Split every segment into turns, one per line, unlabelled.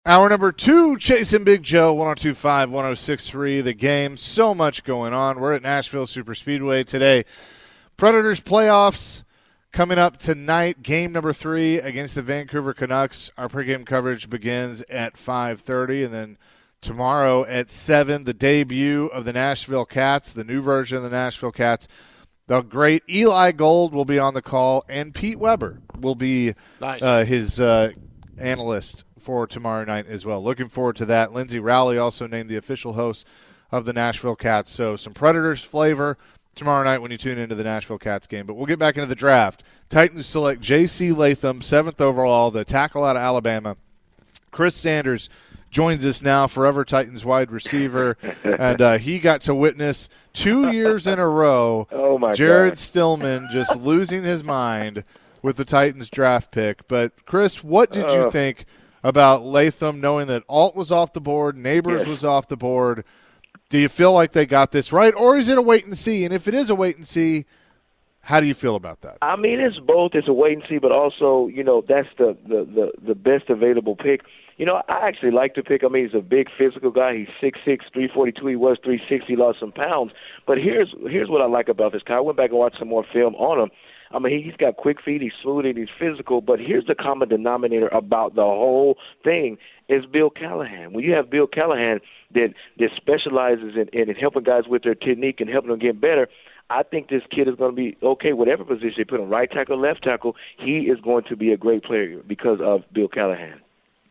Hour number 2, Chasing Big Joe, 102.5, 106.3, The Game. So much going on. We're at Nashville Superspeedway today. Predators playoffs coming up tonight. Game number 3 against the Vancouver Canucks. Our pregame coverage begins at 5:30, and then tomorrow at 7, the debut of the Nashville Cats, the new version of the Nashville Cats. The great Eli Gold will be on the call, and Pete Weber will be his analyst for tomorrow night as well. Looking forward to that. Lindsey Rowley also named the official host of the Nashville Cats. So some Predators flavor tomorrow night when you tune into the Nashville Cats game. But we'll get back into the draft. Titans select J.C. Latham, 7th overall, the tackle out of Alabama. Chris Sanders joins us now, forever Titans wide receiver. And he got to witness 2 years in a row Jared Stillman just losing his mind with the Titans draft pick. But, Chris, what did you think about Latham, knowing that Alt was off the board, Neighbors was off the board? Do you feel like they got this right, or is it a wait and see? And if it is a wait and see, how do you feel about that?
I mean, it's both. It's a wait and see, but also, that's the best available pick. I actually like the pick. I mean, he's a big physical guy. He's 6'6", 342. He was 360, lost some pounds. But here's what I like about this guy. I went back and watched some more film on him. I mean, he's got quick feet, he's smooth, and he's physical, but here's the common denominator about the whole thing is Bill Callahan. When you have Bill Callahan that specializes in helping guys with their technique and helping them get better, I think this kid is going to be okay, whatever position they put him, right tackle, left tackle, he is going to be a great player because of Bill Callahan.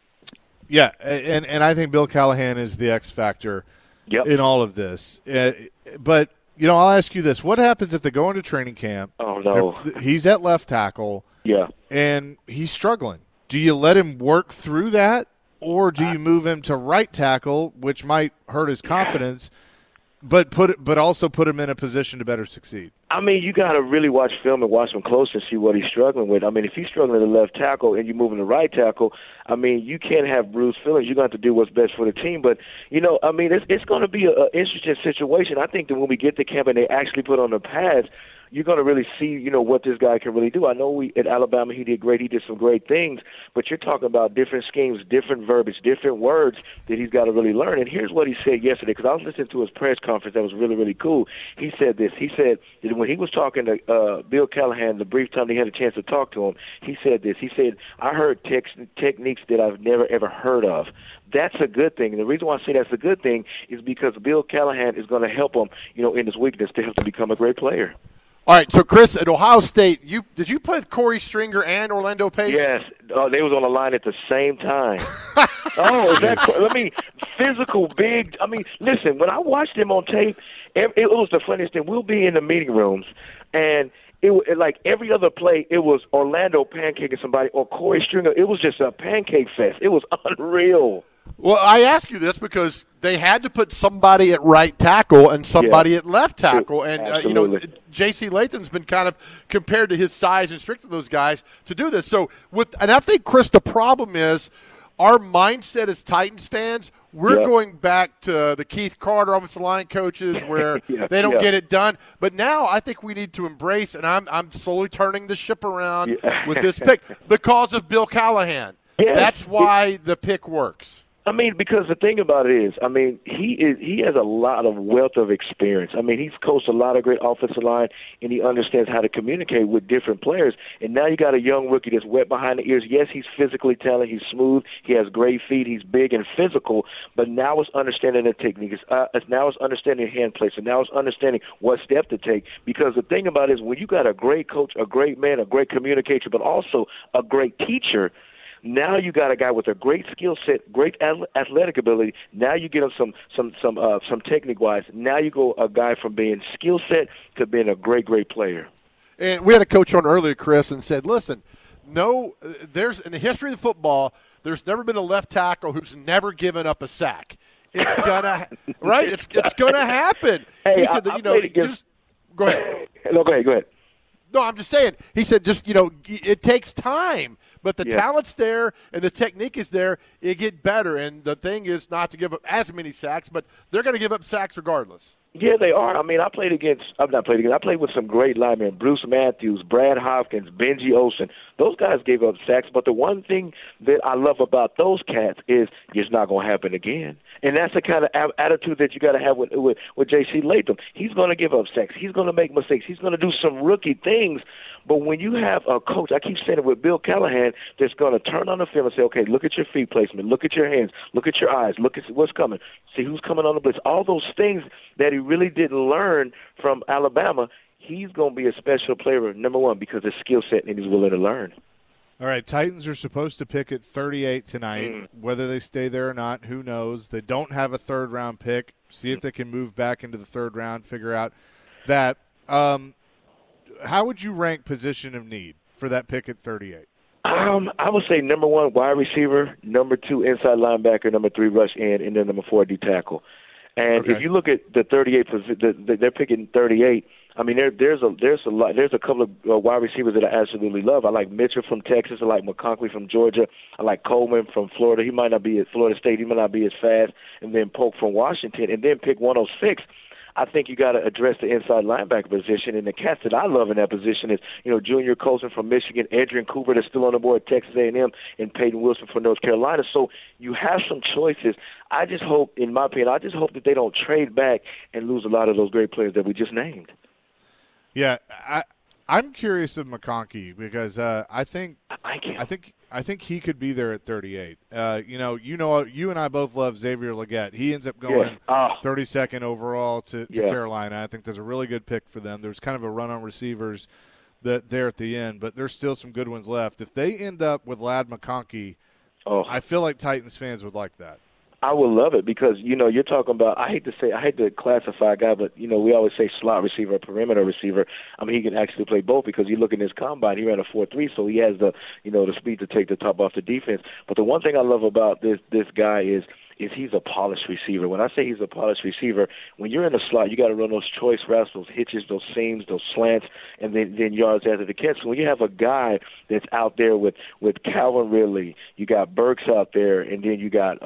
Yeah, and I think Bill Callahan is the X factor in all of this. But I'll ask you this. What happens if they go into training camp?
Oh, no.
He's at left tackle. Yeah. And he's struggling. Do you let him work through that, or do you move him to right tackle, which might hurt his confidence, but also put him in a position to better succeed?
I mean, you got to really watch film and watch him close and see what he's struggling with. I mean, if he's struggling at the left tackle and you move him to right tackle, I mean, you can't have bruised feelings. You're going to have to do what's best for the team. But, I mean, it's going to be an interesting situation. I think that when we get to camp and they actually put on the pads, you're going to really see, what this guy can really do. I know at Alabama he did great. He did some great things. But you're talking about different schemes, different verbiage, different words that he's got to really learn. And here's what he said yesterday, because I was listening to his press conference. That was really, really cool. He said this. He said that when he was talking to Bill Callahan, the brief time he had a chance to talk to him, he said this. He said, I heard techniques that I've never, ever heard of. That's a good thing. And the reason why I say that's a good thing is because Bill Callahan is going to help him, in his weakness to help him become a great player.
All right, so Chris, at Ohio State, did you play with Corey Stringer and Orlando Pace?
Yes, they was on the line at the same time. Physical, big. I mean, listen, when I watched him on tape, it was the funniest thing. We'll be in the meeting rooms, and like every other play, it was Orlando pancaking somebody or Corey Stringer. It was just a pancake fest. It was unreal.
Well, I ask you this because they had to put somebody at right tackle and somebody at left tackle. And, J.C. Latham's been kind of compared to his size and strength of those guys to do this. And I think, Chris, the problem is our mindset as Titans fans, we're going back to the Keith Carter offensive line coaches where they don't get it done. But now I think we need to embrace, and I'm slowly turning the ship around with this pick because of Bill Callahan. That's why the pick works.
I mean, because the thing about it is, I mean, he has a lot of wealth of experience. I mean, he's coached a lot of great offensive line, and he understands how to communicate with different players. And now you got a young rookie that's wet behind the ears. Yes, he's physically talented. He's smooth. He has great feet. He's big and physical. But now it's understanding the technique. Now it's understanding hand placement. Now it's understanding what step to take. Because the thing about it is, when you got a great coach, a great man, a great communicator, but also a great teacher, now you got a guy with a great skill set, great athletic ability. Now you get him some technique wise. Now you go a guy from being skill set to being a great player.
And we had a coach on earlier, Chris, and said, "Listen, there's in the history of football, there's never been a left tackle who's never given up a sack. It's gonna right. It's gonna happen."
Hey,
he said that just go ahead.
No, go ahead.
No, I'm just saying. He said, it takes time, but the talent's there and the technique is there. It get better, and the thing is not to give up as many sacks, but they're going to give up sacks regardless.
Yeah, they are. I mean, I played with some great linemen: Bruce Matthews, Brad Hopkins, Benji Olsen. Those guys gave up sacks, but the one thing that I love about those cats is it's not going to happen again. And that's the kind of attitude that you got to have with J.C. Latham. He's going to give up sacks. He's going to make mistakes. He's going to do some rookie things. But when you have a coach, I keep saying it with Bill Callahan, that's going to turn on the field and say, okay, look at your feet placement, look at your hands, look at your eyes, look at what's coming, see who's coming on the blitz. All those things that he really didn't learn from Alabama, he's going to be a special player, number one, because his skill set and he's willing to learn.
All right, Titans are supposed to pick at 38 tonight. Whether they stay there or not, who knows? They don't have a third-round pick. See if they can move back into the third round, figure out that. How would you rank position of need for that pick at 38?
I would say number one, wide receiver, number two, inside linebacker, number three, rush end, and then number four, D tackle. And if you look at the 38 position, they're picking 38. I mean, there's a couple of wide receivers that I absolutely love. I like Mitchell from Texas. I like McConkey from Georgia. I like Coleman from Florida. He might not be at Florida State. He might not be as fast. And then Polk from Washington. And then pick 106. I think you got to address the inside linebacker position. And the cats that I love in that position is, Junior Colson from Michigan, Adrian Cooper that's still on the board at Texas A&M, and Peyton Wilson from North Carolina. So you have some choices. I just hope, in my opinion, that they don't trade back and lose a lot of those great players that we just named.
Yeah, I'm curious of McConkey because I think he could be there at 38. You and I both love Xavier Legette. He ends up going 32nd overall to Carolina. I think there's a really good pick for them. There's kind of a run on receivers there at the end, but there's still some good ones left. If they end up with Ladd McConkey, I feel like Titans fans would like that.
I would love it because, you're talking about, I hate to classify a guy, but, we always say slot receiver, perimeter receiver. I mean, he can actually play both because you look in his combine, he ran a 4.3, so he has the speed to take the top off the defense. But the one thing I love about this guy is he's a polished receiver. When I say he's a polished receiver, when you're in the slot, you got to run those choice routes, those hitches, those seams, those slants, and then yards after the catch. So when you have a guy that's out there with Calvin Ridley, you got Burks out there, and then you got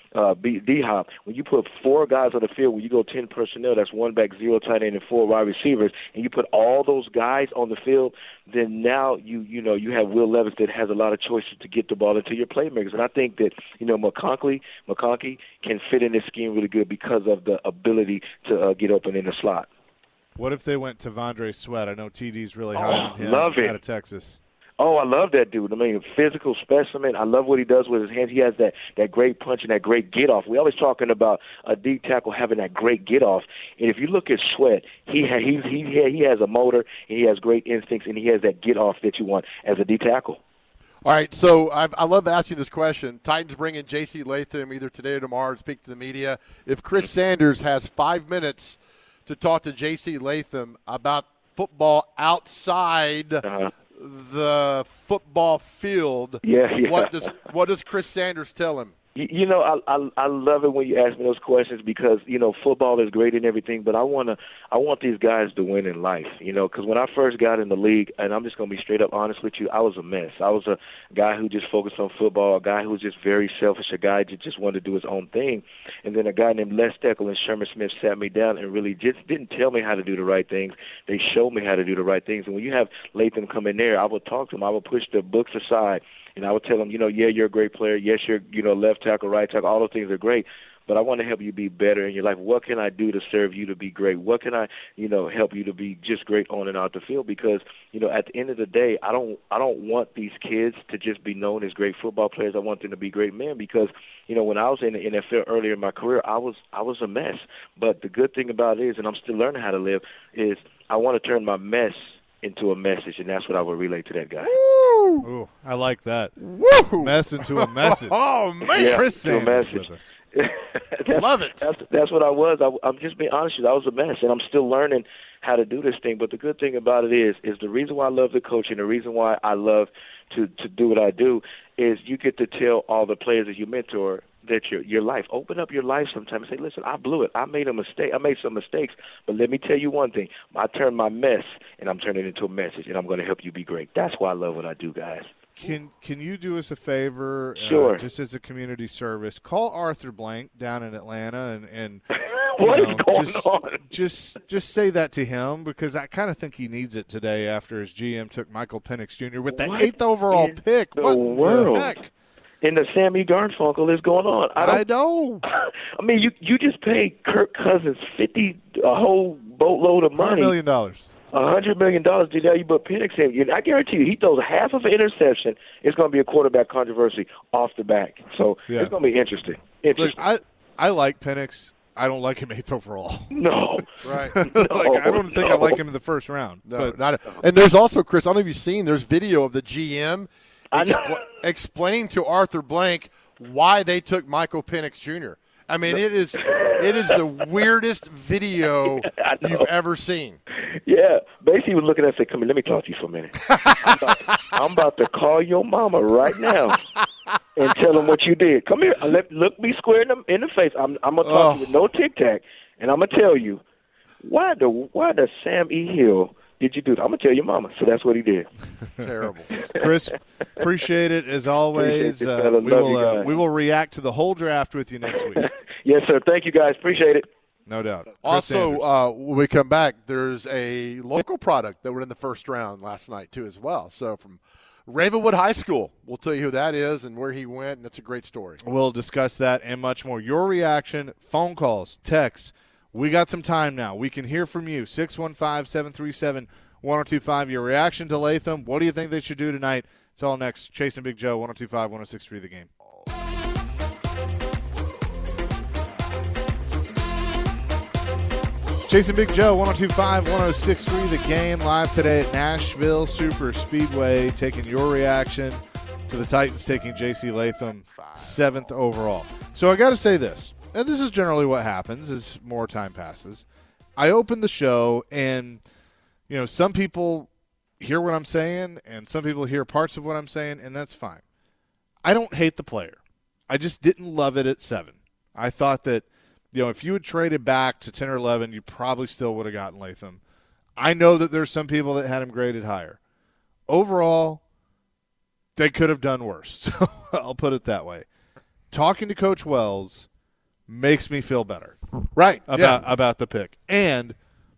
D-Hop. When you put four guys on the field, when you go 10 personnel, that's one back, zero tight end, and four wide receivers, and you put all those guys on the field, then now you have Will Levis that has a lot of choices to get the ball into your playmakers. And I think that McConkey can fit in this scheme really good because of the ability to get open in the slot.
What if they went to Vondre Sweat? I know TD's really high on him
love it.
Out of Texas.
Oh, I love that dude. I mean, physical specimen. I love what he does with his hands. He has that great punch and that great get-off. We're always talking about a D tackle having that great get-off. And if you look at Sweat, he has a motor, and he has great instincts, and he has that get-off that you want as a D tackle.
All right, so I love to ask you this question. Titans bring in J.C. Latham either today or tomorrow to speak to the media. If Chris Sanders has 5 minutes to talk to J.C. Latham about football outside the football field, what does Chris Sanders tell him?
I love it when you ask me those questions because, football is great and everything, but I want these guys to win in life, because when I first got in the league, and I'm just going to be straight up honest with you, I was a mess. I was a guy who just focused on football, a guy who was just very selfish, a guy who just wanted to do his own thing. And then a guy named Les Steckel and Sherman Smith sat me down and really just didn't tell me how to do the right things. They showed me how to do the right things. And when you have Latham come in there, I would talk to him. I would push the books aside. And I would tell him, you're a great player. Yes, you're, left tackle, right tackle. All those things are great. But I want to help you be better in your life. What can I do to serve you to be great? What can I, help you to be just great on and out the field? Because, at the end of the day, I don't want these kids to just be known as great football players. I want them to be great men because, when I was in the NFL earlier in my career, I was a mess. But the good thing about it is, and I'm still learning how to live, is I want to turn my mess into a message, and that's what I would relay to that guy.
Ooh, I like that. Woo! Mess into a message.
Oh, man.
Yeah,
Chris Sanders with us. Love it.
That's what I was. I'm just being honest with you. I was a mess, and I'm still learning how to do this thing. But the good thing about it is the reason why I love the coaching, the reason why I love to do what I do is you get to tell all the players that you mentor that your life. Open up your life sometimes and say, listen, I blew it. I made a mistake. I made some mistakes. But let me tell you one thing. I turned my mess, and I'm turning it into a message, and I'm going to help you be great. That's why I love what I do, guys.
Can you do us a favor?
Sure.
Just as a community service, call Arthur Blank down in Atlanta and
What is going on?
Just say that to him, because I kind of think he needs it today after his GM took Michael Penix Jr. with the 8th overall pick. What in the heck?
And the Sammy Garfunkel is going on.
I know.
I mean, you just paid Kirk Cousins a whole boatload of money.
$100 million.
$100 million to tell you, but Penix, I guarantee you, he throws half of an interception. It's going to be a quarterback controversy off the back. So it's going to be interesting.
Look, I like Penix. I don't like him 8th overall.
No.
Right.
I don't think I like him in the first round.
No, and there's also, Chris, I don't know if you've seen, there's video of the GM explaining to Arthur Blank why they took Michael Penix Jr. I mean, it is the weirdest video you've ever seen.
Yeah. Basically, he was looking at it and said, come here, let me talk to you for a minute. I'm about to call your mama right now and tell him what you did. Come here. Look me square in the face. I'm going to talk to you with no tic-tac, and I'm going to tell you, why does Sam E. Hill did you do that? I'm going to tell your mama. So that's what he did.
Terrible.
Chris, appreciate it as always. We will react to the whole draft with you next week.
Yes, sir. Thank you, guys. Appreciate it.
No doubt.
Also, when we come back, there's a local product that were in the first round last night, too, as well. So from Ravenwood High School, we'll tell you who that is and where he went, and it's a great story. We'll discuss that and much more. Your reaction, phone calls, texts. We got some time now. We can hear from you. 615-737-1025. Your reaction to Latham. What do you think they should do tonight? It's all next. Chase and Big Joe, 102.5, 106.3 The Game. Chase and Big Joe, 102.5, 106.3 The Game. Live today at Nashville Super Speedway. Taking your reaction to the Titans taking J.C. Latham 7th overall. So I got to say this. And this is generally what happens as more time passes. I open the show, and some people hear what I'm saying, and some people hear parts of what I'm saying, and that's fine. I don't hate the player. I just didn't love it at 7. I thought that, if you had traded back to 10 or 11, you probably still would have gotten Latham. I know that there's some people that had him graded higher. Overall, they could have done worse. So I'll put it that way. Talking to Coach Wells makes me feel better, right?
About the pick, and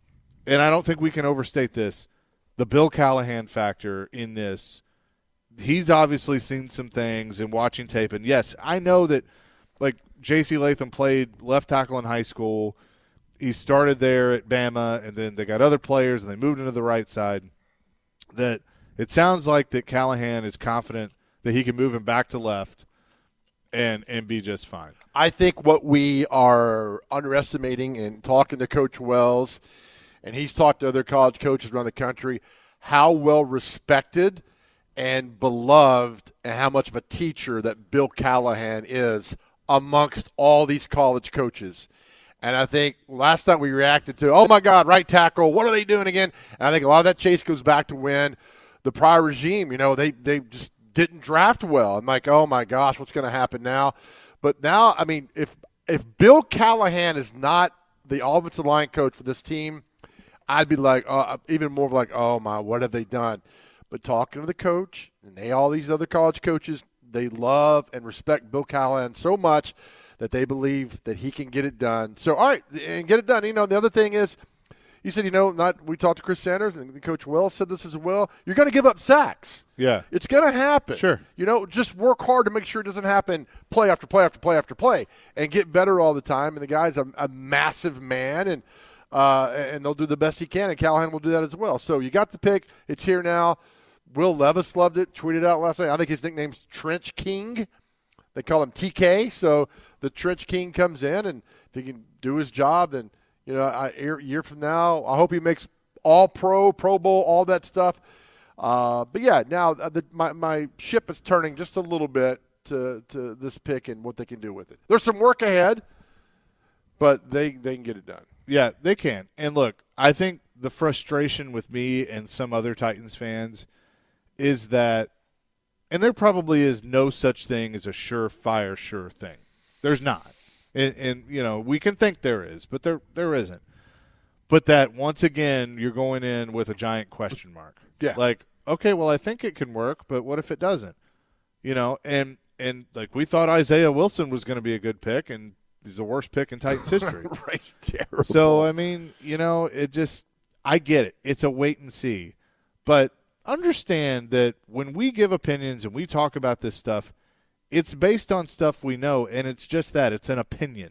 I don't think we can overstate this. The Bill Callahan factor in this. He's obviously seen some things and watching tape, and yes, I know that. Like J.C. Latham played left tackle in high school. He started there at Bama, and then they got other players, and they moved into the right side. That it sounds like that Callahan is confident that he can move him back to left and be just fine.
I think what we are underestimating in talking to Coach Wells, and he's talked to other college coaches around the country, how well respected and beloved and how much of a teacher that Bill Callahan is amongst all these college coaches. And I think last time we reacted to, oh, my God, right tackle, what are they doing again? And I think a lot of that, Chase, goes back to when the prior regime, they just didn't draft well. I'm like, oh, my gosh, what's going to happen now? But now, I mean, if Bill Callahan is not the offensive line coach for this team, I'd be like, even more like, oh, my, what have they done? But talking to the coach and all these other college coaches, they love and respect Bill Callahan so much that they believe that he can get it done. So, all right, and get it done. The other thing is, you said, we talked to Chris Sanders, and Coach Wells said this as well. You're going to give up sacks.
Yeah.
It's going to happen.
Sure.
Just work hard to make sure it doesn't happen play after play after play after play and get better all the time. And the guy's a massive man, and they'll do the best he can, and Callahan will do that as well. So you got the pick. It's here now. Will Levis loved it, tweeted out last night. I think his nickname's Trench King. They call him TK. So the Trench King comes in, and if he can do his job, then, a year from now, I hope he makes All-Pro, Pro Bowl, all that stuff. But, yeah, now my ship is turning just a little bit to this pick and what they can do with it. There's some work ahead, but they can get it done.
Yeah, they can. And, look, I think the frustration with me and some other Titans fans is that, and there probably is no such thing as a surefire sure thing. There's not. And we can think there is, but there isn't. But that, once again, you're going in with a giant question mark.
Yeah.
Like, okay, well, I think it can work, but what if it doesn't? And like we thought Isaiah Wilson was going to be a good pick, and he's the worst pick in Titans history.
Ray's terrible.
So, I mean, I get it. It's a wait and see. But understand that when we give opinions and we talk about this stuff, it's based on stuff we know, and it's just that. It's an opinion.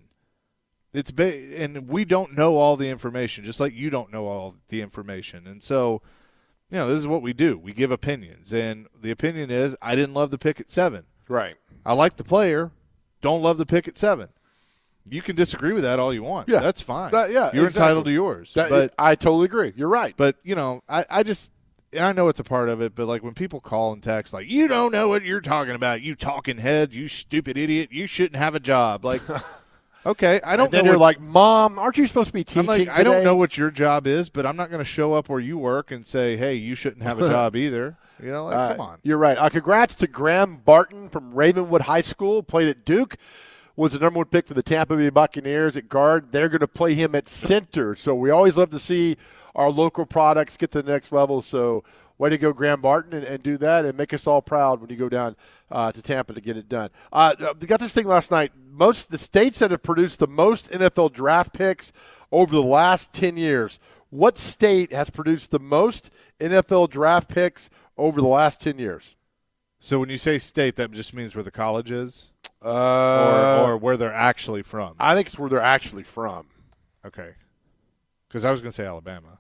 And we don't know all the information, just like you don't know all the information. And so, this is what we do. We give opinions, and the opinion is I didn't love the pick at 7.
Right.
I like the player. Don't love the pick at 7. You can disagree with that all you want.
Yeah.
That's fine.
You're
entitled to yours.
But I totally agree. You're right.
But, I just – and I know it's a part of it, but like when people call and text like, you don't know what you're talking about, you talking head, you stupid idiot, you shouldn't have a job. Like, okay, I don't know.
And then you're like, Mom, aren't you supposed to be teaching today?
I don't know what your job is, but I'm not going to show up where you work and say, hey, you shouldn't have a job either. Come on.
You're right. Congrats to Graham Barton from Ravenwood High School, played at Duke. Was the number 1 pick for the Tampa Bay Buccaneers at guard. They're going to play him at center. So we always love to see our local products get to the next level. So way to go, Graham Barton, and do that and make us all proud when you go down to Tampa to get it done. We got this thing last night. The states that have produced the most NFL draft picks over the last 10 years. What state has produced the most NFL draft picks over the last 10 years?
So when you say state, that just means where the college is? Or where they're actually from?
I think it's where they're actually from.
Okay. Because I was going to say Alabama.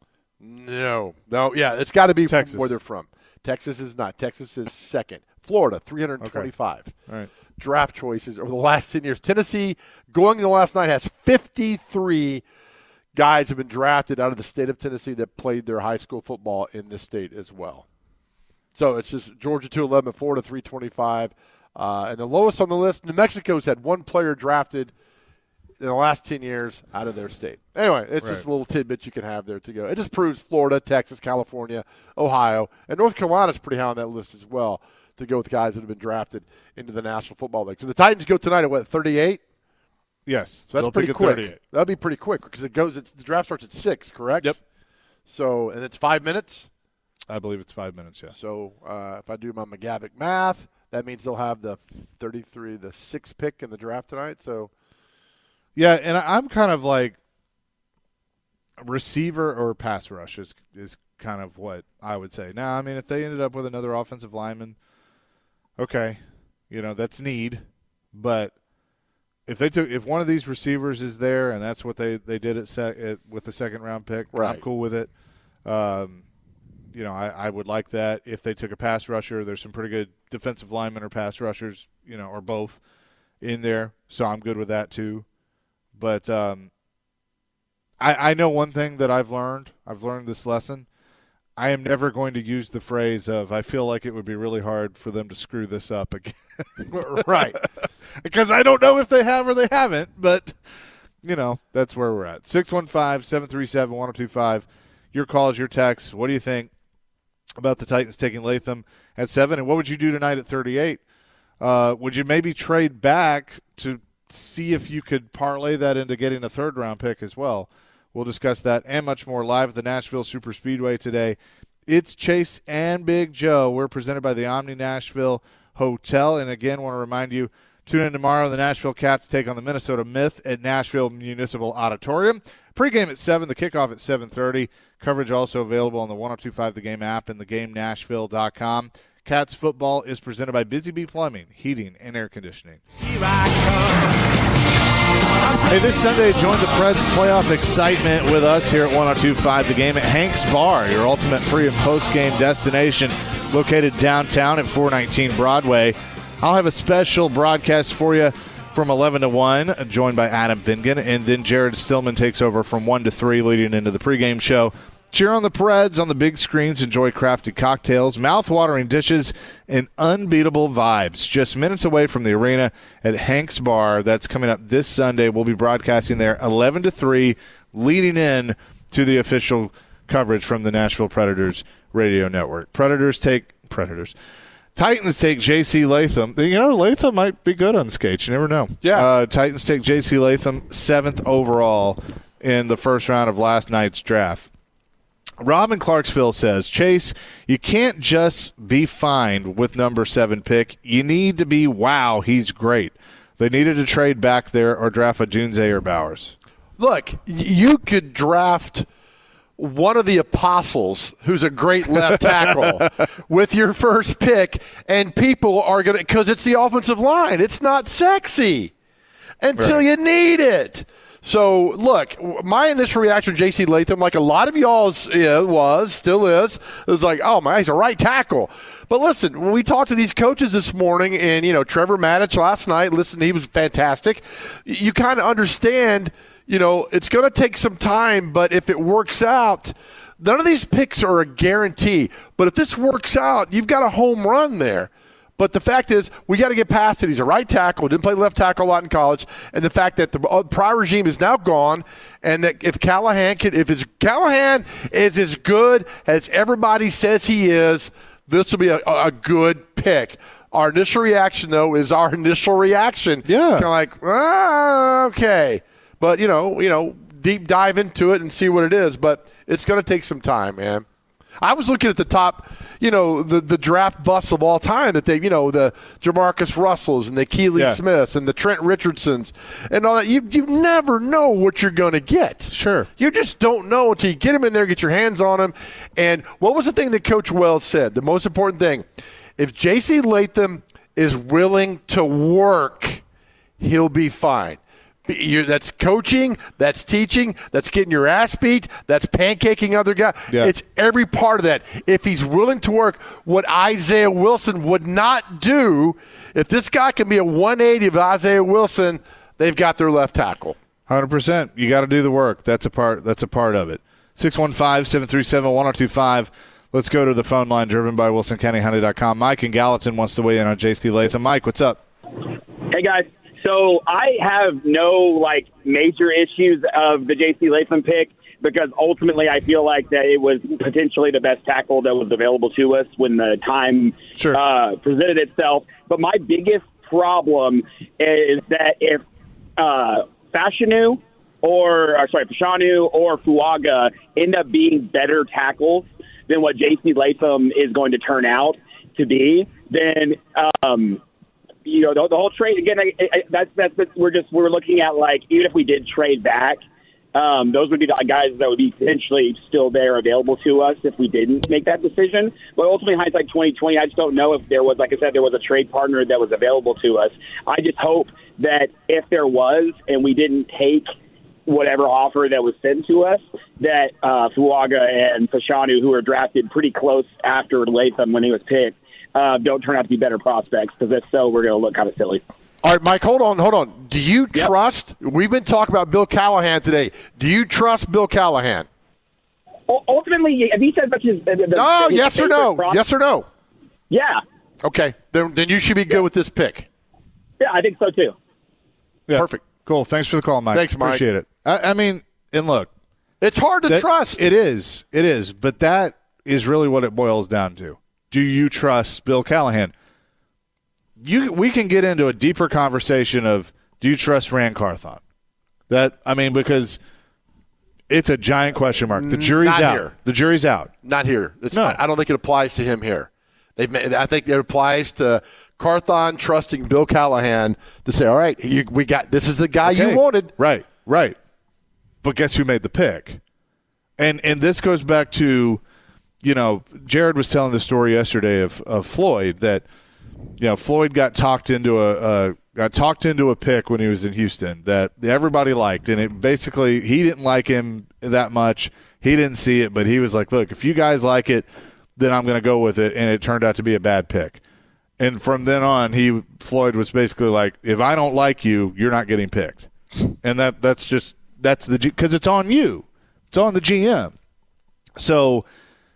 No, yeah, it's got to be
Texas.
From where they're from. Texas is not. Texas is second. Florida, 325.
Okay. All right.
Draft choices over the last 10 years. Tennessee, going into last night, has 53 guys have been drafted out of the state of Tennessee that played their high school football in this state as well. So it's just Georgia 211, Florida 325. And the lowest on the list, New Mexico's had 1 player drafted in the last 10 years out of their state. Anyway, it's just a little tidbit you can have there to go. It just proves Florida, Texas, California, Ohio, and North Carolina's pretty high on that list as well to go with guys that have been drafted into the National Football League. So the Titans go tonight at 38?
Yes.
So that's pretty quick.
38.
That'll be pretty quick because the draft starts at 6, correct?
Yep.
So, and it's 5 minutes?
I believe it's 5 minutes, yeah.
So if I do my McGavick math, that means they'll have the 6th pick in the draft tonight. So,
yeah, and I'm kind of like receiver or pass rush is kind of what I would say. Now, I mean, if they ended up with another offensive lineman, okay, that's need. But if one of these receivers is there and that's what they did with the second-round pick,
right.
I'm cool with it. I would like that. If they took a pass rusher, there's some pretty good defensive linemen or pass rushers, or both in there. So I'm good with that too. But I know one thing that I've learned this lesson. I am never going to use the phrase of I feel like it would be really hard for them to screw this up again.
Right.
Because I don't know if they have or they haven't, but, that's where we're at. 615-737-1025. Your calls, your texts. What do you think about the Titans taking Latham at 7? And what would you do tonight at 38? Would you maybe trade back to see if you could parlay that into getting a third-round pick as well? We'll discuss that and much more live at the Nashville Superspeedway today. It's Chase and Big Joe. We're presented by the Omni Nashville Hotel. And, again, want to remind you, tune in tomorrow. The Nashville Cats take on the Minnesota Myth at Nashville Municipal Auditorium. Pre-game at 7, the kickoff at 7:30. Coverage also available on the 102.5 The Game app and thegamenashville.com. Cats football is presented by Busy Bee Plumbing, Heating, and Air Conditioning. Hey, this Sunday, join the Preds playoff excitement with us here at 102.5 The Game at Hank's Bar, your ultimate pre- and post-game destination, located downtown at 419 Broadway. I'll have a special broadcast for you from 11 to 1, joined by Adam Vingan, and then Jared Stillman takes over from 1 to 3, leading into the pregame show. Cheer on the Preds on the big screens, enjoy crafted cocktails, mouth-watering dishes, and unbeatable vibes. Just minutes away from the arena at Hank's Bar. That's coming up this Sunday. We'll be broadcasting there 11 to 3, leading in to the official coverage from the Nashville Predators radio network. Titans take J.C. Latham. Latham might be good on skates. You never know.
Yeah.
Titans take J.C. Latham 7th overall in the first round of last night's draft. Rob in Clarksville says, Chase, you can't just be fine with number 7 pick. You need to be, wow, he's great. They needed to trade back there or draft a Dunze or Bowers.
Look, you could draft one of the apostles, who's a great left tackle, with your first pick, and people are going to – because it's the offensive line. It's not sexy until you need it. So, look, my initial reaction to J.C. Latham, like a lot of y'all's still is, it was like, oh, my, he's a right tackle. But listen, when we talked to these coaches this morning, and, Trevor Maddich last night, listen, he was fantastic. You kind of understand, it's going to take some time, but if it works out, none of these picks are a guarantee. But if this works out, you've got a home run there. But the fact is, we got to get past it. He's a right tackle, didn't play left tackle a lot in college, and the fact that the prior regime is now gone, and that if Callahan is as good as everybody says he is, this will be a good pick. Our initial reaction, though, is our initial reaction.
Yeah,
kind of like, okay, but deep dive into it and see what it is. But it's going to take some time, man. I was looking at the top, the draft busts of all time that the Jamarcus Russells and the Keely Smiths and the Trent Richardsons and all that. You never know what you're going to get.
Sure.
You just don't know until you get them in there, get your hands on them. And what was the thing that Coach Wells said? The most important thing, if J.C. Latham is willing to work, he'll be fine. That's coaching, that's teaching, that's getting your ass beat, that's pancaking other guys. Yeah. It's every part of that. If he's willing to work, what Isaiah Wilson would not do, if this guy can be a 180 of Isaiah Wilson, they've got their left tackle.
100%. You got to do the work. That's a part of it. 615-737-1025. Let's go to the phone line driven by WilsonCountyHonda.com. Mike in Gallatin wants to weigh in on J.C. Latham. Mike, what's up?
Hey, guys. So I have no, major issues of the J.C. Latham pick because ultimately I feel like that it was potentially the best tackle that was available to us when the time presented itself. But my biggest problem is that if Fashanu or Fuaga end up being better tackles than what J.C. Latham is going to turn out to be, then the whole trade again. We're looking at even if we did trade back, those would be the guys that would be potentially still there available to us if we didn't make that decision. But ultimately, hindsight 2020, I just don't know if there was, like I said, there was a trade partner that was available to us. I just hope that if there was and we didn't take whatever offer that was sent to us, that Fuaga and Fashanu, who were drafted pretty close after Latham when he was picked, don't turn out to be better prospects, because if so, we're going to look kind of silly.
All right, Mike, hold on. Do you trust – we've been talking about Bill Callahan today. Do you trust Bill Callahan?
Ultimately, if he said such as
yes or no? Yes or no?
Yeah.
Okay, then you should be good with this pick.
Yeah, I think so too.
Yeah.
Perfect.
Cool. Thanks for the call, Mike.
Thanks, Mike.
Appreciate it. I mean, and look.
It's hard to trust.
It is. But that is really what it boils down to. Do you trust Bill Callahan? We can get into a deeper conversation of, do you trust Ran Carthon? Because it's a giant question mark. The jury's out.
Here.
The jury's out.
Not here. I don't think it applies to him here. I think it applies to Carthon trusting Bill Callahan to say, all right, we got this is the guy you wanted.
Right. But guess who made the pick? And this goes back to, Jared was telling the story yesterday of Floyd, that Floyd got talked into a pick when he was in Houston that everybody liked, and it basically he didn't like him that much. He didn't see it, but he was like, look, if you guys like it, then I'm going to go with it, and it turned out to be a bad pick. And from then on, Floyd was basically like, if I don't like you, you're not getting picked. And that's because it's on you. It's on the GM. So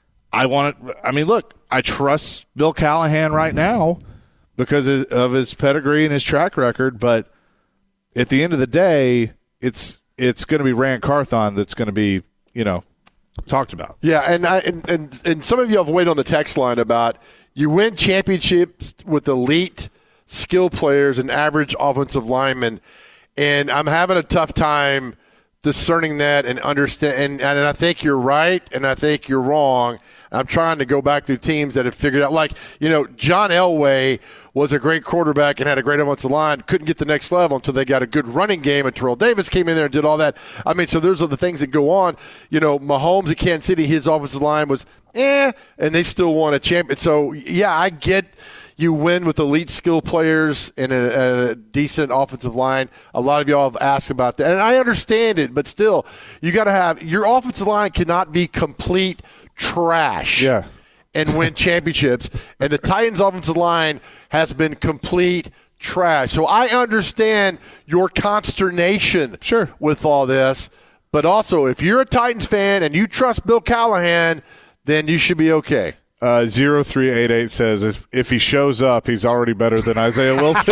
I trust Bill Callahan right now because of his pedigree and his track record, but at the end of the day, it's going to be Ran Carthon that's going to be, talked about.
Yeah, and some of you have weighed on the text line about you win championships with elite skill players and average offensive linemen, and I'm having a tough time discerning that and understand. And I think you're right, and I think you're wrong. I'm trying to go back to teams that have figured out, like, John Elway was a great quarterback and had a great offensive line, couldn't get the next level until they got a good running game, and Terrell Davis came in there and did all that. I mean, so those are the things that go on. Mahomes at Kansas City, his offensive line was and they still won a champion. So, yeah, I get you win with elite skill players and a decent offensive line. A lot of y'all have asked about that, and I understand it, but still, you got to have – your offensive line cannot be complete trash.
Yeah.
And win championships. And the Titans' offensive line has been complete trash. So I understand your consternation with all this. But also, if you're a Titans fan and you trust Bill Callahan, then you should be okay.
0388 says if he shows up, he's already better than Isaiah Wilson.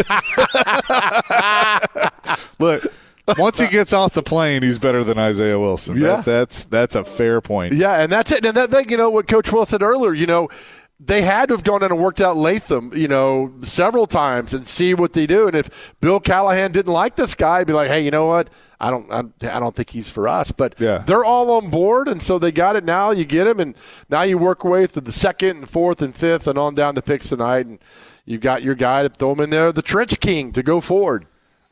Look. Once he gets off the plane, he's better than Isaiah Wilson.
Yeah.
That's a fair point.
Yeah, and that's it. And that thing, what Coach Will said earlier, they had to have gone in and worked out Latham, several times and see what they do. And if Bill Callahan didn't like this guy, he'd be like, hey, you know what? I don't think he's for us. But they're all on board, and so they got it now. You get him, and now you work away through the second and fourth and fifth and on down the picks tonight. And you've got your guy to throw him in there, the Trench King, to go forward.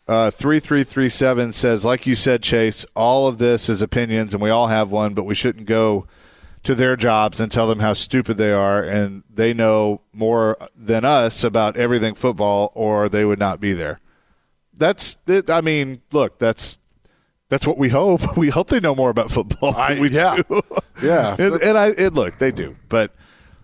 3337 says, like you said, Chase, all of this is opinions, and we all have one, but we shouldn't go to their jobs and tell them how stupid they are, and they know more than us about everything football, or they would not be there. That's it. I mean, look, that's what we hope. We hope they know more about football than we do.
Yeah.
and look, they do. But,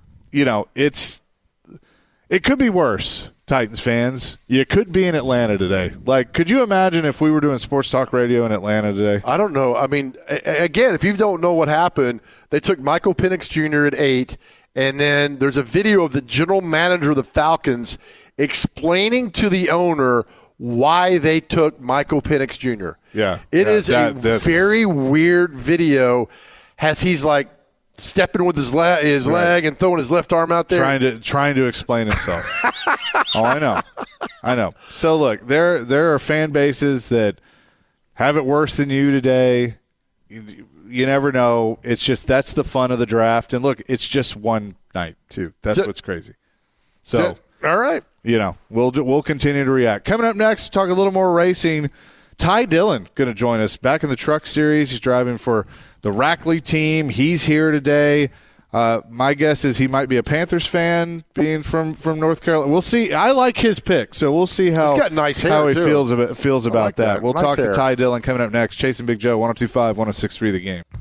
it could be worse. Titans fans, you could be in Atlanta today. Like, could you imagine if we were doing sports talk radio in Atlanta today?
I don't know. I mean, again, if you don't know what happened, they took Michael Penix Jr. at 8, and then there's a video of the general manager of the Falcons explaining to the owner why they took Michael Penix Jr.
Yeah.
It is a very weird video as he's like, stepping with his leg and throwing his left arm out there,
trying to explain himself. Oh, I know. So look, there are fan bases that have it worse than you today. You never know. It's just that's the fun of the draft. And look, it's just one night too. That's what's crazy. So
all right,
we'll continue to react. Coming up next, talk a little more racing. Ty Dillon going to join us back in the Truck Series. He's driving for the Rackley team. He's here today. My guess is he might be a Panthers fan, being from North Carolina. We'll see. I like his pick, so we'll see how
he's got nice hair
how he
too.
feels about like that. We'll talk
hair.
to Ty Dillon coming up next. Chasing Big Joe, 102.5, 106.3 The Game.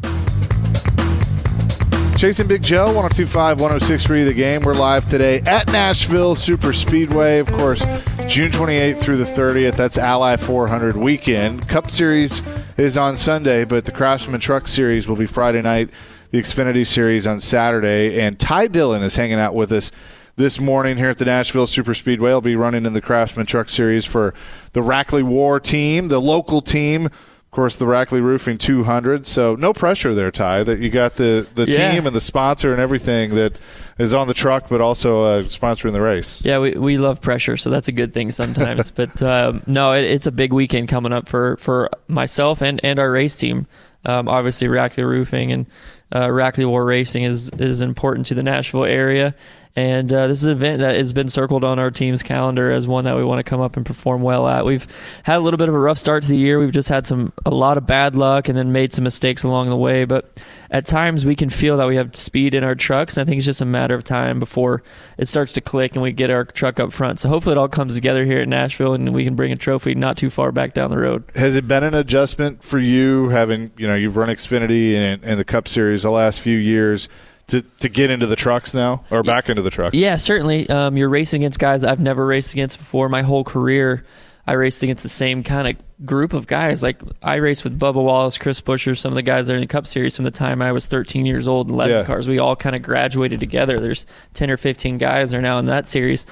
Chasing Big Joe, 102.5, 106.3 The Game. We're live today at Nashville Super Speedway. Of course, June 28th through the 30th. That's Ally 400 weekend. Cup Series is on Sunday, but the Craftsman Truck Series will be Friday night. The Xfinity Series on Saturday. And Ty Dillon is hanging out with us this morning here at the Nashville Super Speedway. He'll be running in the Craftsman Truck Series for the Rackley War team, the local team. Of course, the Rackley Roofing 200. So no pressure there, Ty, that you got the team and the sponsor and everything that is on the truck, but also sponsoring the race.
Yeah, we love pressure, so that's a good thing sometimes. But no, it's a big weekend coming up for myself and our race team. Obviously, Rackley Roofing and Rackley War Racing is important to the Nashville area. And this is an event that has been circled on our team's calendar as one that we want to come up and perform well at. We've had a little bit of a rough start to the year. We've just had a lot of bad luck and then made some mistakes along the way. But at times we can feel that we have speed in our trucks, and I think it's just a matter of time before it starts to click and we get our truck up front. So hopefully it all comes together here at Nashville and we can bring a trophy not too far back down the road.
Has it been an adjustment for you having, you've run Xfinity and the Cup Series the last few years to get into the trucks now or back into the truck?
Yeah, certainly. You're racing against guys I've never raced against before. My whole career, I raced against the same kind of group of guys. Like I raced with Bubba Wallace, Chris Buescher, some of the guys that are in the Cup Series from the time I was 13 years old, 11 cars. We all kind of graduated together. There's 10 or 15 guys that are now in that series.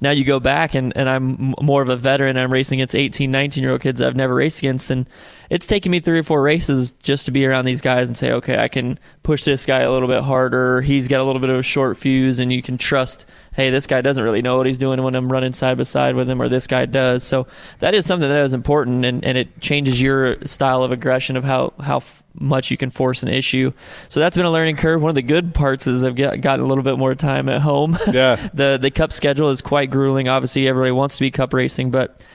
now you go back and I'm more of a veteran. I'm racing against 18, 19-year-old kids I've never raced against, and it's taken me 3 or 4 races just to be around these guys and say, okay, I can push this guy a little bit harder. He's got a little bit of a short fuse, and you can trust, hey, this guy doesn't really know what he's doing when I'm running side by side with him, or this guy does. So that is something that is important, and it changes your style of aggression of how much you can force an issue. So that's been a learning curve. One of the good parts is I've gotten a little bit more time at home.
Yeah.
The Cup schedule is quite grueling. Obviously, everybody wants to be Cup racing, but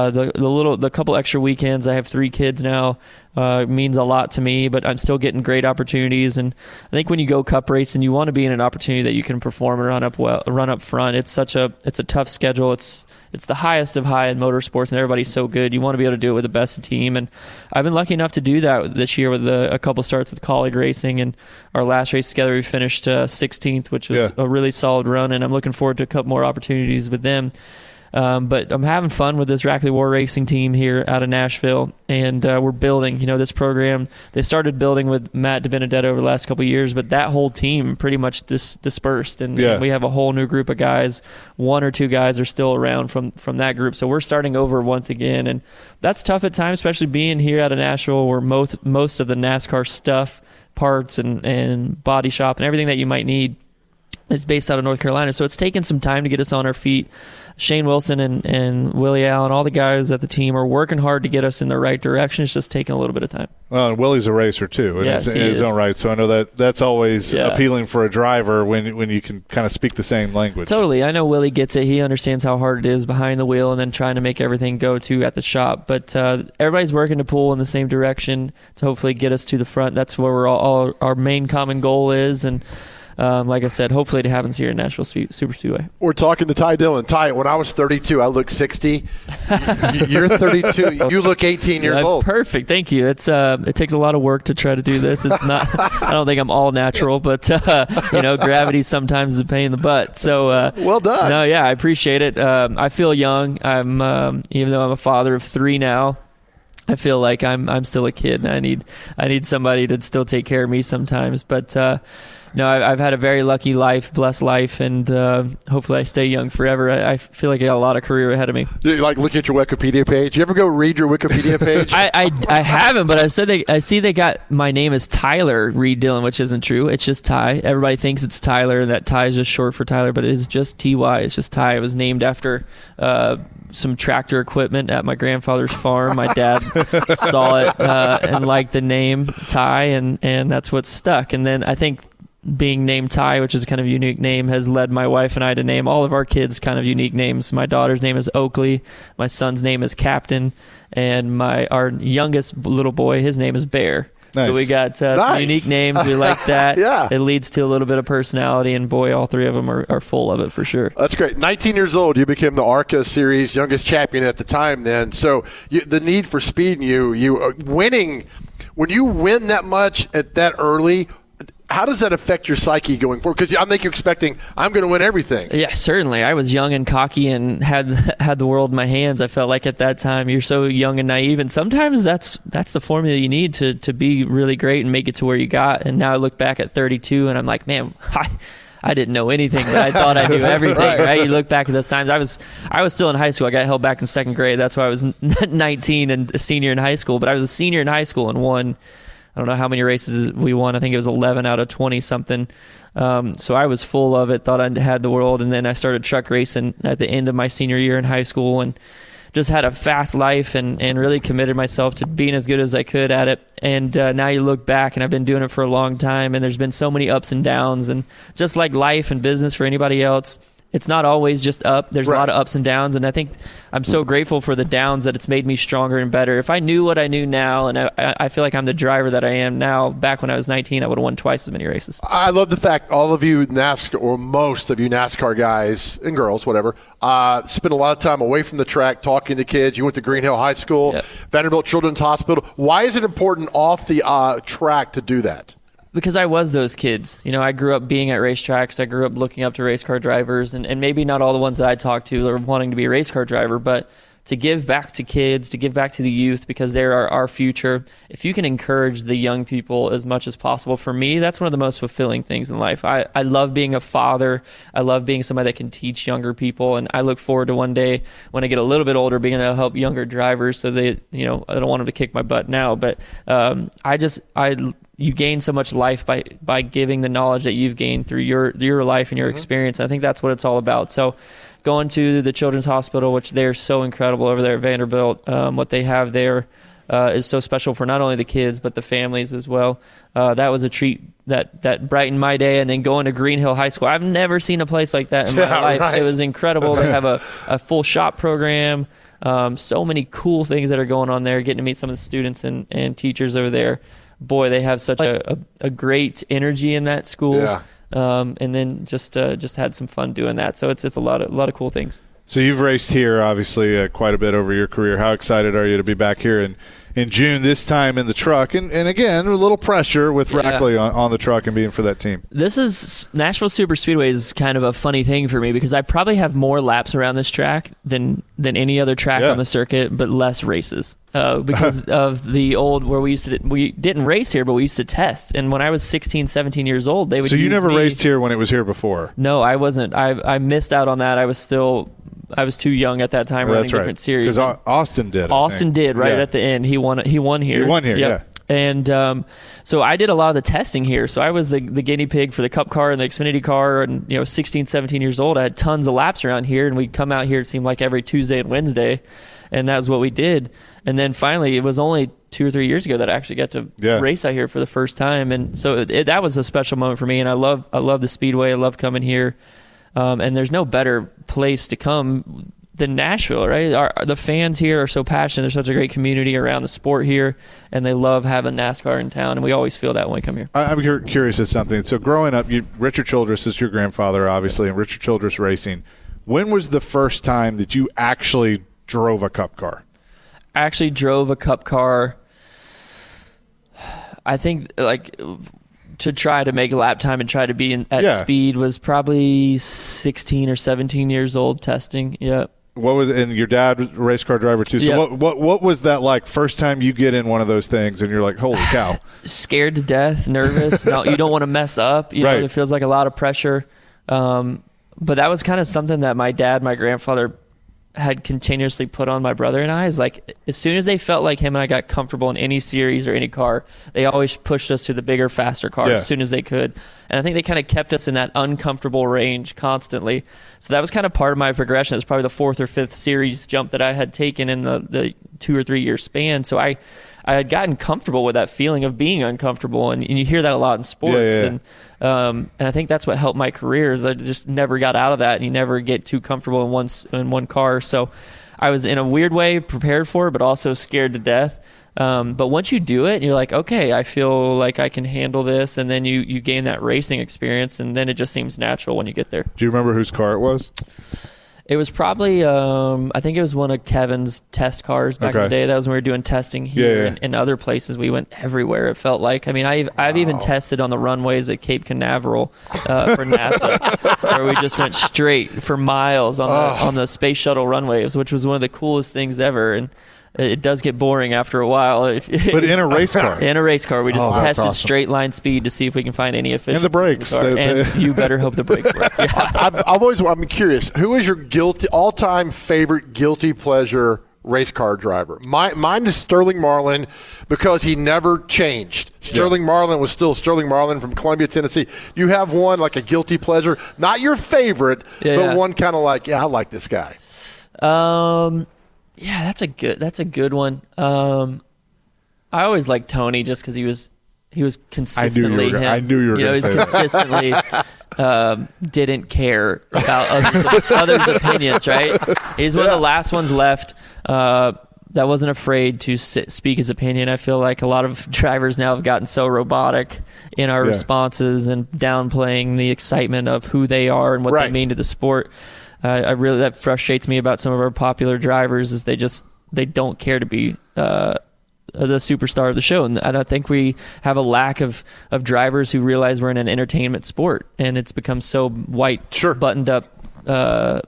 the couple extra weekends, I have 3 kids now, means a lot to me, but I'm still getting great opportunities. And I think when you go Cup racing, you want to be in an opportunity that you can perform and run up front. It's a tough schedule. It's the highest of high in motorsports, and everybody's so good. You want to be able to do it with the best team, and I've been lucky enough to do that this year with a couple starts with Colleague Racing, and our last race together we finished 16th, which was a really solid run, and I'm looking forward to a couple more opportunities with them. But I'm having fun with this Rackley War Racing team here out of Nashville, and we're building. This program, they started building with Matt DiBenedetto over the last couple of years, but that whole team pretty much dispersed, and we have a whole new group of guys. 1 or 2 guys are still around from that group, so we're starting over once again, and that's tough at times, especially being here out of Nashville, where most of the NASCAR stuff, parts and body shop and everything that you might need is based out of North Carolina. So it's taken some time to get us on our feet. Shane Wilson and Willie Allen, all the guys at the team are working hard to get us in the right direction. It's just taking a little bit of time.
Well, and Willie's a racer too, in his own right. So I know that's always appealing for a driver when you can kind of speak the same language.
Totally. I know Willie gets it. He understands how hard it is behind the wheel and then trying to make everything go to at the shop. But everybody's working to pull in the same direction to hopefully get us to the front. That's where we're all our main common goal is. And like I said, hopefully it happens here in Nashville Super Speedway.
We're talking to Ty Dillon. Ty, when I was 32, I looked 60. You're 32. You look 18 years old.
Perfect. Thank you. It takes a lot of work to try to do this. It's not. I don't think I'm all natural, but gravity sometimes is a pain in the butt. So
well done.
No, yeah, I appreciate it. I feel young. I'm even though I'm a father of 3 now. I feel like I'm still a kid, and I need somebody to still take care of me sometimes. But no, I've had a very lucky life, blessed life, and hopefully I stay young forever. I feel like I got a lot of career ahead of me.
Do you like look at your Wikipedia page? You ever go read your Wikipedia page?
I haven't, but I see they got my name as Tyler Reed Dillon, which isn't true. It's just Ty. Everybody thinks it's Tyler, and that Ty is just short for Tyler, but it is just Ty. It's just Ty. It was named after some tractor equipment at my grandfather's farm. My dad saw it and liked the name Ty, and that's what stuck. And then I think being named Ty, which is kind of a unique name, has led my wife and I to name all of our kids kind of unique names. My daughter's name is Oakley. My son's name is Captain. And our youngest little boy, his name is Bear. Nice. So we got some unique names. We like that.
Yeah.
It leads to a little bit of personality, and boy, all 3 of them are full of it for sure.
That's great. 19 years old, you became the ARCA Series youngest champion at the time then. So the need for speed in you winning, when you win that much at that early, how does that affect your psyche going forward? Because I think you're expecting, I'm going to win everything.
Yeah, certainly. I was young and cocky and had the world in my hands. I felt like at that time you're so young and naive, and sometimes that's the formula you need to be really great and make it to where you got. And now I look back at 32 and I'm like, man, I didn't know anything, but I thought I knew everything, right? You look back at those times. I was still in high school. I got held back in 2nd grade. That's why I was 19 and a senior in high school. But I was a senior in high school and won. I don't know how many races we won. I think it was 11 out of 20-something. So I was full of it, thought I had the world, and then I started truck racing at the end of my senior year in high school and just had a fast life and really committed myself to being as good as I could at it. And now you look back, and I've been doing it for a long time, and there's been so many ups and downs. And just like life and business for anybody else, it's not always just up. There's a lot of ups and downs, and I think I'm so grateful for the downs that it's made me stronger and better. If I knew what I knew now, and I feel like I'm the driver that I am now, back when I was 19, I would have won twice as many races.
I love the fact all of you NASCAR, or most of you NASCAR guys and girls, whatever, spend a lot of time away from the track talking to kids. You went to Green Hill High School, Vanderbilt Children's Hospital. Why is it important off the track to do that?
Because I was those kids. I grew up being at racetracks. I grew up looking up to race car drivers, and maybe not all the ones that I talked to are wanting to be a race car driver, but to give back to kids, to give back to the youth, because they're our future. If you can encourage the young people as much as possible, for me, that's one of the most fulfilling things in life. I love being a father. I love being somebody that can teach younger people, and I look forward to one day when I get a little bit older being able to help younger drivers. So they, I don't want them to kick my butt now, but you gain so much life by giving the knowledge that you've gained through your life and your experience. And I think that's what it's all about. So going to the Children's Hospital, which they're so incredible over there at Vanderbilt, what they have there is so special for not only the kids but the families as well. That was a treat that brightened my day. And then going to Green Hill High School, I've never seen a place like that in my life. Right. It was incredible. They have a full shop program, so many cool things that are going on there, getting to meet some of the students and teachers over there. Boy, they have such a great energy in that school. Yeah. And then just had some fun doing that. So it's a lot of cool things.
So you've raced here, obviously, quite a bit over your career. How excited are you to be back here in June, this time in the truck? And again, a little pressure with Rackley on the truck and being for that team.
This is Nashville Super Speedway is kind of a funny thing for me because I probably have more laps around this track than any other track on the circuit, but less races. Because of the old where we didn't race here, but we used to test. And when I was 16, 17 years old, they would.
So you never raced here when it was here before?
No, I wasn't. I missed out on that. I was too young at that time running different series.
Because Austin did.
Austin did at the end. He won here.
He won here.
Yep. Yeah. And so I did a lot of the testing here. So I was the guinea pig for the Cup car and the Xfinity car. And 16, 17 years old, I had tons of laps around here, and we'd come out here. It seemed like every Tuesday and Wednesday. And that was what we did. And then finally, it was only 2 or 3 years ago that I actually got to race out here for the first time. And so that was a special moment for me. And I love the Speedway. I love coming here. And there's no better place to come than Nashville, right? The fans here are so passionate. There's such a great community around the sport here, and they love having NASCAR in town. And we always feel that when we come here.
I'm curious at something. So growing up, Richard Childress is your grandfather, obviously, and Richard Childress Racing. When was the first time that you actually drove a Cup car?
I actually drove a Cup car, I think, to try to make lap time and try to be at speed was probably 16 or 17 years old testing. Yeah.
What was and your dad was a race car driver too. So what was that like? First time you get in one of those things and you're like, holy cow!
Scared to death, nervous. No, you don't want to mess up. You know, it feels like a lot of pressure. But that was kind of something that my grandfather had continuously put on my brother and I. Is like, as soon as they felt like him and I got comfortable in any series or any car, they always pushed us to the bigger, faster car as soon as they could. And I think they kind of kept us in that uncomfortable range constantly. So that was kind of part of my progression. It was probably the 4th or 5th series jump that I had taken in the 2 or 3 year span. So I had gotten comfortable with that feeling of being uncomfortable, and you hear that a lot in sports. And I think that's what helped my career is I just never got out of that, and you never get too comfortable in one car. So I was in a weird way prepared for it, but also scared to death. But once you do it, you're like, okay, I feel like I can handle this, and then you gain that racing experience, and then it just seems natural when you get there.
Do you remember whose car it was?
It was probably, I think it was one of Kevin's test cars back in the day. That was when we were doing testing here and other places. We went everywhere, it felt like. I mean, I've even tested on the runways at Cape Canaveral for NASA, where we just went straight for miles on the space shuttle runways, which was one of the coolest things ever. And it does get boring after a while.
But in a race car?
In a race car. We just tested straight line speed to see if we can find any efficiency.
And the brakes.
And you better hope the brakes work. Yeah.
I'm curious, who is your all-time favorite guilty pleasure race car driver? Mine is Sterling Marlin because he never changed. Sterling Marlin was still Sterling Marlin from Columbia, Tennessee. You have one like a guilty pleasure, not your favorite, but one kind of like, I like this guy.
Yeah, that's a good one. I always liked Tony just because he was consistently him.
I knew you were going to say that.
Consistently didn't care about others' opinions. Right? He's one of the last ones left that wasn't afraid to speak his opinion. I feel like a lot of drivers now have gotten so robotic in our responses and downplaying the excitement of who they are and what they mean to the sport. That frustrates me about some of our popular drivers is they don't care to be the superstar of the show. And I think we have a lack of drivers who realize we're in an entertainment sport, and it's become so buttoned up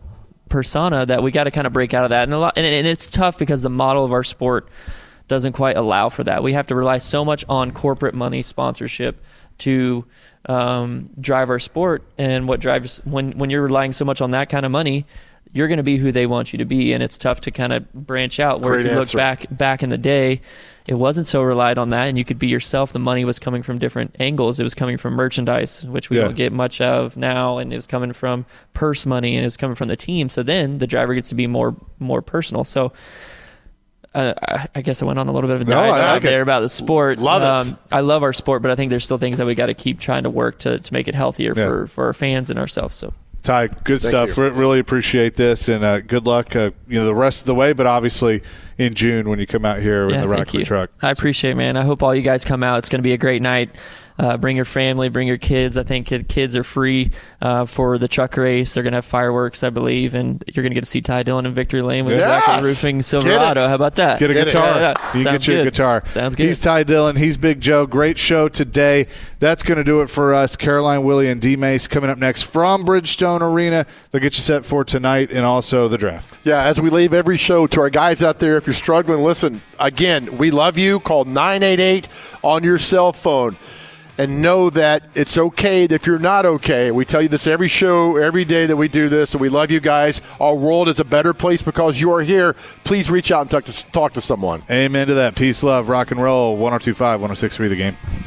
persona that we got to kind of break out of that. And it's tough because the model of our sport doesn't quite allow for that. We have to rely so much on corporate money sponsorship to drive our sport. And what drives when you're relying so much on that kind of money, you're going to be who they want you to be, and it's tough to kind of branch out. Where if you look back in the day, it wasn't so relied on that, and you could be yourself. The money was coming from different angles. It was coming from merchandise, which we don't get much of now, and it was coming from purse money, and it was coming from the team. So then the driver gets to be more personal. So I guess I went on a little bit of a diatribe there about the sport.
Love it.
I love our sport, but I think there's still things that we got to keep trying to work to make it healthier for our fans and ourselves. So.
Ty, good stuff. Really appreciate this, and good luck. The rest of the way, but obviously in June when you come out here in the Rockford truck.
I appreciate it, man. I hope all you guys come out. It's going to be a great night. Bring your family, bring your kids. I think kids are free for the truck race. They're going to have fireworks, I believe, and you're going to get to see Ty Dillon in Victory Lane with his Rackley Roofing Silverado. How about that?
Get a guitar. You can get your guitar.
Sounds good.
He's Ty Dillon. He's Big Joe. Great show today. That's going to do it for us. Caroline, Willie, and D. Mace coming up next from Bridgestone Arena. They'll get you set for tonight and also the draft.
Yeah, as we leave every show, to our guys out there, if you're struggling, listen, again, we love you. Call 988 on your cell phone. And know that it's okay if you're not okay. We tell you this every show, every day that we do this, and we love you guys. Our world is a better place because you are here. Please reach out and talk to someone.
Amen to that. Peace, love, rock and roll. 102.5, 106.3 The Game.